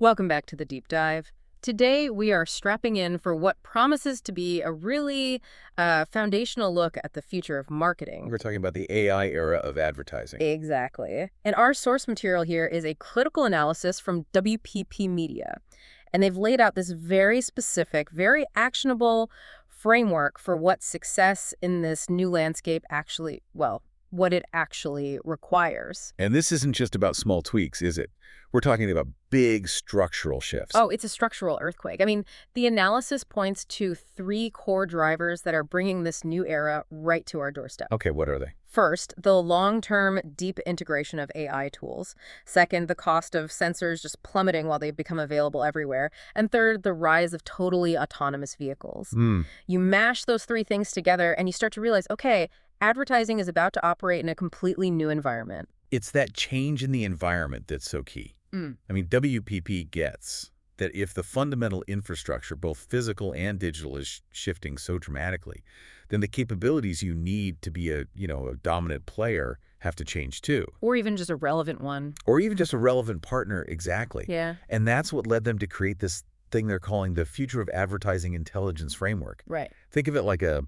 Welcome back to the deep dive. Today, we are strapping in for what promises to be a really foundational look at the future of marketing. We're talking about the AI era of advertising. Exactly. And our source material here is a critical analysis from WPP Media. And they've laid out this very specific, very actionable framework for what success in this new landscape actually, well, what it actually requires. And this isn't just about small tweaks, is it? We're talking about big structural shifts. Oh, it's a structural earthquake. I mean, the analysis points to three core drivers that are bringing this new era right to our doorstep. Okay, what are they? First, the long-term deep integration of AI tools. Second, the cost of sensors just plummeting while they become available everywhere. And third, the rise of totally autonomous vehicles. You mash those three things together and you start to realize, okay, advertising is about to operate in a completely new environment. It's that change in the environment that's so key. I mean, WPP gets that if the fundamental infrastructure, both physical and digital, is shifting so dramatically, then the capabilities you need to be a dominant player have to change too. Or even just a relevant one. Or even just a relevant partner, exactly. Yeah. And that's what led them to create this thing they're calling the Future of Advertising Intelligence Framework. Right. Think of it like a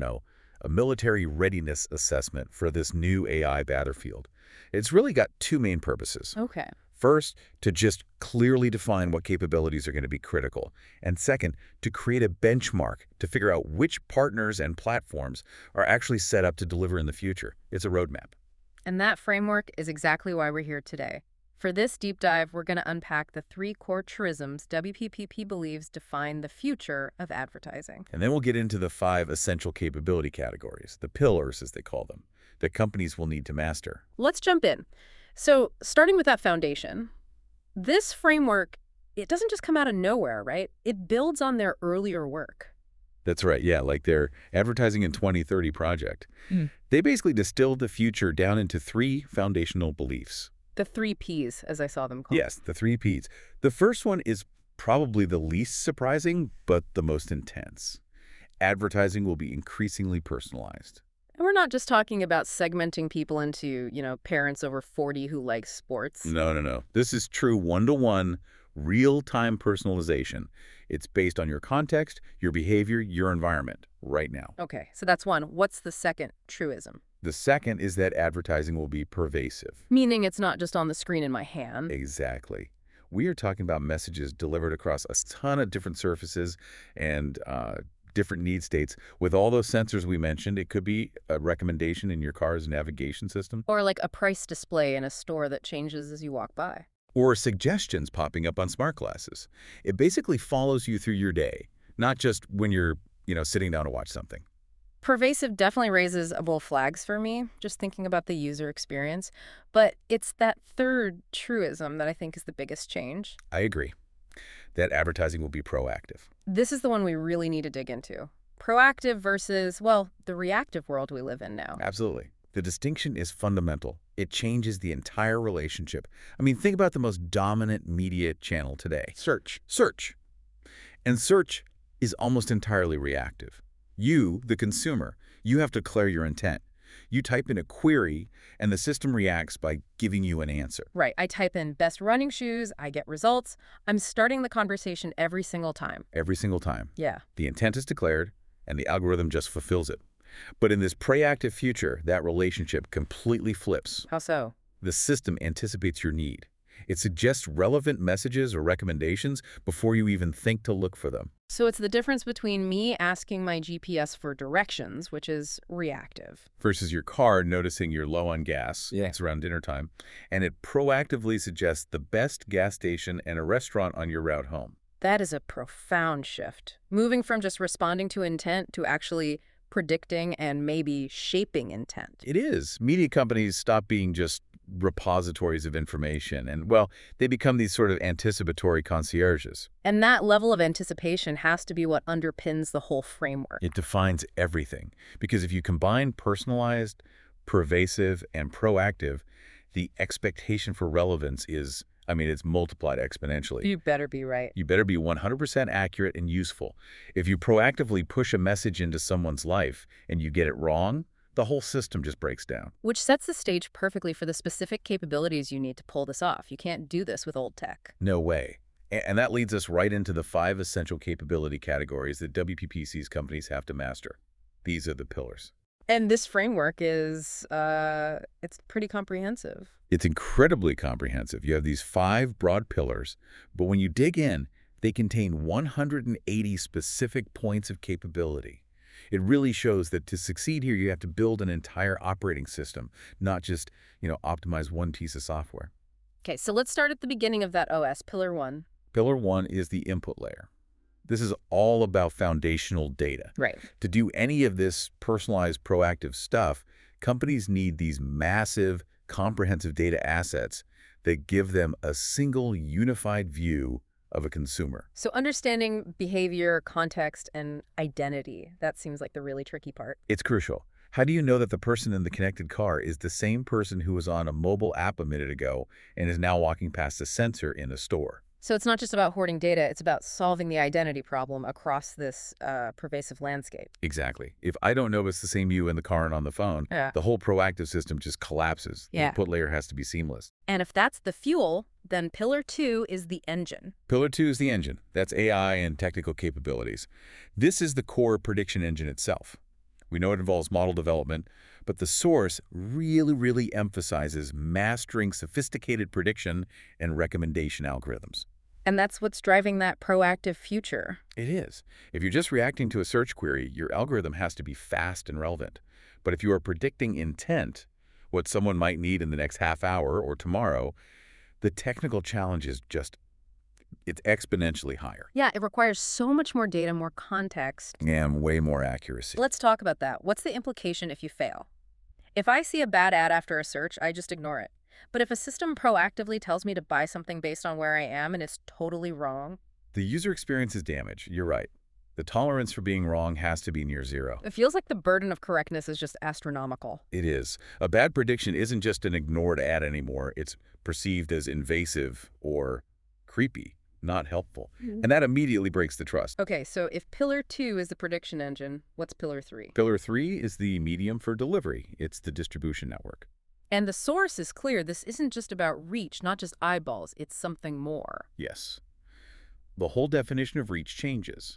military readiness assessment for this new AI battlefield. It's really got two main purposes. Okay. First, to just clearly define what capabilities are going to be critical. And second, to create a benchmark to figure out which partners and platforms are actually set up to deliver in the future. It's a roadmap. And that framework is exactly why we're here today. For this deep dive, we're going to unpack the three core truisms WPPP believes define the future of advertising. And then we'll get into the 5 essential capability categories, the pillars as they call them, that companies will need to master. Let's jump in. So, starting with that foundation, this framework, it doesn't just come out of nowhere, right? It builds on their earlier work. That's right, yeah, like their Advertising in 2030 project. They basically distilled the future down into 3 foundational beliefs. The 3 Ps, as I saw them called. Yes, the 3 Ps. The first one is probably the least surprising, but the most intense. Advertising will be increasingly personalized. And we're not just talking about segmenting people into, parents over 40 who like sports. No. This is true one-to-one, real-time personalization. It's based on your context, your behavior, your environment, right now. Okay, so that's one. What's the second truism? The second is that advertising will be pervasive. Meaning it's not just on the screen in my hand. Exactly. We are talking about messages delivered across a ton of different surfaces and different need states. With all those sensors we mentioned, it could be a recommendation in your car's navigation system. Or like a price display in a store that changes as you walk by. Or suggestions popping up on smart glasses. It basically follows you through your day, not just when you're, sitting down to watch something. Pervasive definitely raises a bull flags for me, just thinking about the user experience. But it's that third truism that I think is the biggest change. I agree that advertising will be proactive. This is the one we really need to dig into. Proactive versus, well, the reactive world we live in now. Absolutely. The distinction is fundamental. It changes the entire relationship. I mean, think about the most dominant media channel today. Search. And search is almost entirely reactive. You, the consumer, you have to declare your intent. You type in a query, and the system reacts by giving you an answer. Right. I type in best running shoes, I get results. I'm starting the conversation every single time. Every single time. Yeah. The intent is declared, and the algorithm just fulfills it. But in this proactive future, that relationship completely flips. How so? The system anticipates your need. It suggests relevant messages or recommendations before you even think to look for them. So it's the difference between me asking my GPS for directions, which is reactive, versus your car noticing you're low on gas. Yeah. It's around dinner time. And it proactively suggests the best gas station and a restaurant on your route home. That is a profound shift. Moving from just responding to intent to actually predicting and maybe shaping intent. It is. Media companies stop being just repositories of information and, well, they become these sort of anticipatory concierges. And that level of anticipation has to be what underpins the whole framework. It defines everything. Because if you combine personalized, pervasive, and proactive, the expectation for relevance is, it's multiplied exponentially. You better be right. You better be 100% accurate and useful. If you proactively push a message into someone's life and you get it wrong, the whole system just breaks down. Which sets the stage perfectly for the specific capabilities you need to pull this off. You can't do this with old tech. No way. And that leads us right into the 5 essential capability categories that WPP sees companies have to master. These are the pillars. And this framework is, it's pretty comprehensive. It's incredibly comprehensive. You have these 5 broad pillars, but when you dig in, they contain 180 specific points of capability. It really shows that to succeed here, you have to build an entire operating system, not just, optimize one piece of software. Okay, so let's start at the beginning of that OS, Pillar 1. Pillar 1 is the input layer. This is all about foundational data. Right. To do any of this personalized, proactive stuff, companies need these massive, comprehensive data assets that give them a single, unified view of a consumer. So understanding behavior, context, and identity, that seems like the really tricky part. It's crucial. How do you know that the person in the connected car is the same person who was on a mobile app a minute ago and is now walking past a sensor in a store? So it's not just about hoarding data, it's about solving the identity problem across this pervasive landscape. Exactly. If I don't know it's the same you in the car and on the phone, the whole proactive system just collapses. The input layer has to be seamless. And if that's the fuel, then Pillar 2 is the engine. Pillar 2 is the engine. That's AI and technical capabilities. This is the core prediction engine itself. We know it involves model development, but the source really emphasizes mastering sophisticated prediction and recommendation algorithms. And that's what's driving that proactive future. It is. If you're just reacting to a search query, your algorithm has to be fast and relevant. But if you are predicting intent, what someone might need in the next half hour or tomorrow, the technical challenge is it's exponentially higher. Yeah, it requires so much more data, more context. And way more accuracy. Let's talk about that. What's the implication if you fail? If I see a bad ad after a search, I just ignore it. But if a system proactively tells me to buy something based on where I am and it's totally wrong? The user experience is damaged. You're right. The tolerance for being wrong has to be near zero. It feels like the burden of correctness is just astronomical. It is. A bad prediction isn't just an ignored ad anymore. It's perceived as invasive or creepy, not helpful. And that immediately breaks the trust. Okay, so if Pillar 2 is the prediction engine, what's Pillar 3? Pillar 3 is the medium for delivery. It's the distribution network. And the source is clear. This isn't just about reach, not just eyeballs. It's something more. Yes. The whole definition of reach changes.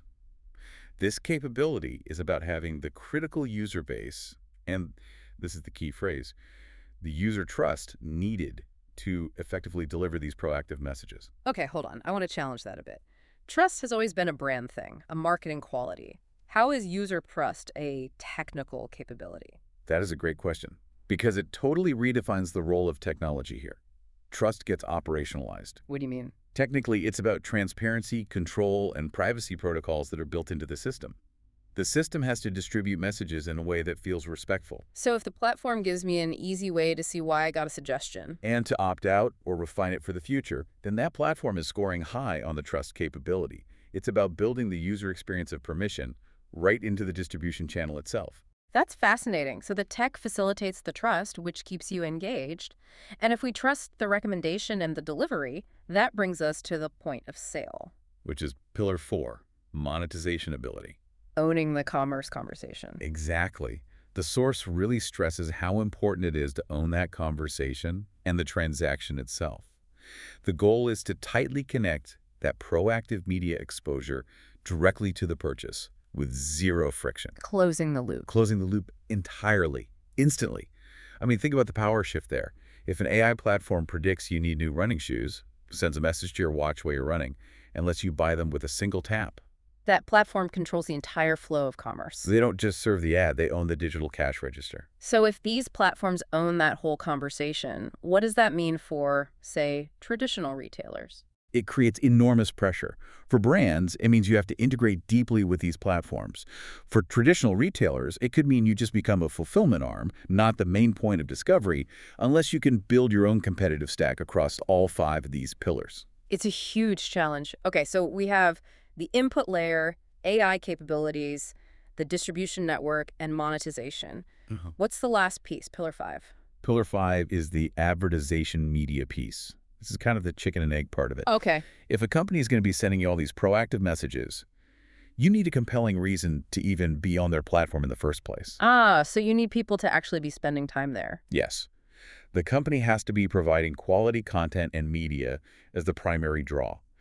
This capability is about having the critical user base, and this is the key phrase, the user trust needed to effectively deliver these proactive messages. Okay, hold on. I want to challenge that a bit. Trust has always been a brand thing, a marketing quality. How is user trust a technical capability? That is a great question, because it totally redefines the role of technology here. Trust gets operationalized. What do you mean? Technically, it's about transparency, control, and privacy protocols that are built into the system. The system has to distribute messages in a way that feels respectful. So if the platform gives me an easy way to see why I got a suggestion, and to opt out or refine it for the future, then that platform is scoring high on the trust capability. It's about building the user experience of permission right into the distribution channel itself. that's fascinating. So the tech facilitates the trust, which keeps you engaged. And if we trust the recommendation and the delivery, that brings us to the point of sale. Which is Pillar 4, monetization ability. Owning the commerce conversation. Exactly. The source really stresses how important it is to own that conversation and the transaction itself. The goal is to tightly connect that proactive media exposure directly to the purchase with zero friction. Closing the loop. Closing the loop entirely, instantly. I mean, think about the power shift there. If an AI platform predicts you need new running shoes, sends a message to your watch while you're running, and lets you buy them with a single tap, That platform controls the entire flow of commerce. they don't just serve the ad, they own the digital cash register. So if these platforms own that whole conversation, what does that mean for, say, traditional retailers? It creates enormous pressure. For brands, it means you have to integrate deeply with these platforms. For traditional retailers, it could mean you just become a fulfillment arm, not the main point of discovery, unless you can build your own competitive stack across all 5 of these pillars. It's a huge challenge. Okay, so we have the input layer, AI capabilities, the distribution network, and monetization. What's the last piece, Pillar 5? Pillar 5 is the advertisation media piece. This is kind of the chicken and egg part of it. Okay. If a company is going to be sending you all these proactive messages, you need a compelling reason to even be on their platform in the first place. So you need people to actually be spending time there. Yes. The company has to be providing quality content and media as the primary draw.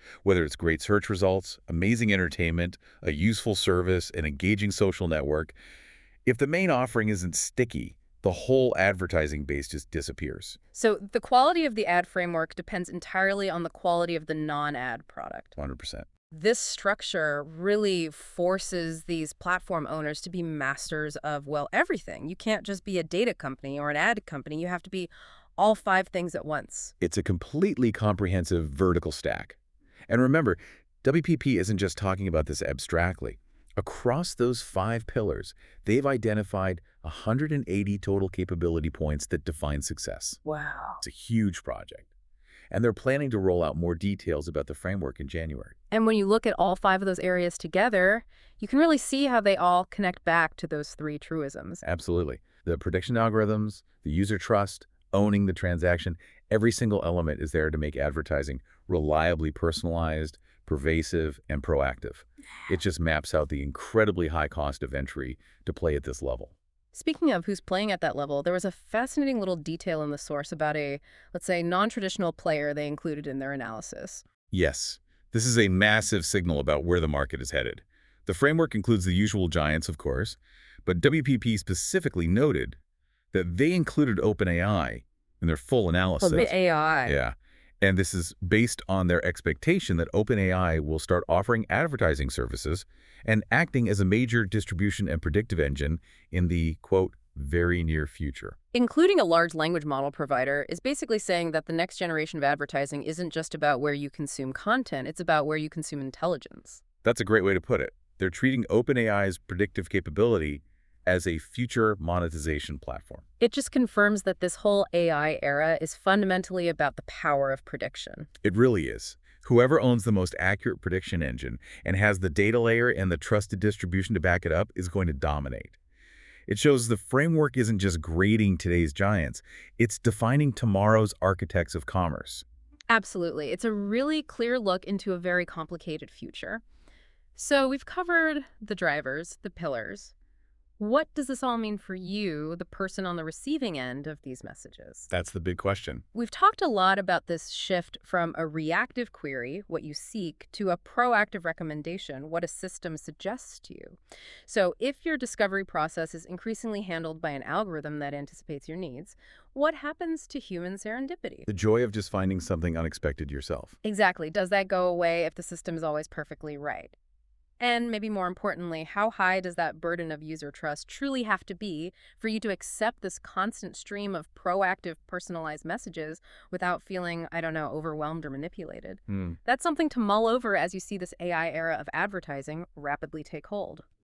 Whether it's great search results, amazing entertainment, a useful service, an engaging social network, if the main offering isn't sticky, the whole advertising base just disappears. So the quality of the ad framework depends entirely on the quality of the non-ad product. 100%. This structure really forces these platform owners to be masters of, well, everything. You can't just be a data company or an ad company. You have to be all five things at once. It's a completely comprehensive vertical stack. And remember, WPP isn't just talking about this abstractly. Across those 5 pillars, they've identified 180 total capability points that define success. Wow. It's a huge project. And they're planning to roll out more details about the framework in January. And when you look at all 5 of those areas together, you can really see how they all connect back to those 3 truisms. Absolutely. The prediction algorithms, the user trust, owning the transaction, every single element is there to make advertising reliably personalized, pervasive, and proactive. It just maps out the incredibly high cost of entry to play at this level. Speaking of who's playing at that level, there was a fascinating little detail in the source about a, let's say, non-traditional player they included in their analysis. Yes, this is a massive signal about where the market is headed. The framework includes the usual giants, of course, but WPP specifically noted that they included OpenAI in their full analysis. Oh, the AI. Yeah. And this is based on their expectation that OpenAI will start offering advertising services and acting as a major distribution and predictive engine in the, quote, very near future. Including a large language model provider is basically saying that the next generation of advertising isn't just about where you consume content, it's about where you consume intelligence. That's a great way to put it. They're treating OpenAI's predictive capability as a future monetization platform. It just confirms that this whole AI era is fundamentally about the power of prediction. It really is. Whoever owns the most accurate prediction engine and has the data layer and the trusted distribution to back it up is going to dominate. It shows the framework isn't just grading today's giants, it's defining tomorrow's architects of commerce. Absolutely. It's a really clear look into a very complicated future. So we've covered the drivers, the pillars. What does this all mean for you, the person on the receiving end of these messages? That's the big question. We've talked a lot about this shift from a reactive query, what you seek, to a proactive recommendation, what a system suggests to you. So if your discovery process is increasingly handled by an algorithm that anticipates your needs, what happens to human serendipity? The joy of just finding something unexpected yourself. Exactly. Does that go away if the system is always perfectly right? And maybe more importantly, how high does that burden of user trust truly have to be for you to accept this constant stream of proactive, personalized messages without feeling, I don't know, overwhelmed or manipulated? That's something to mull over as you see this AI era of advertising rapidly take hold.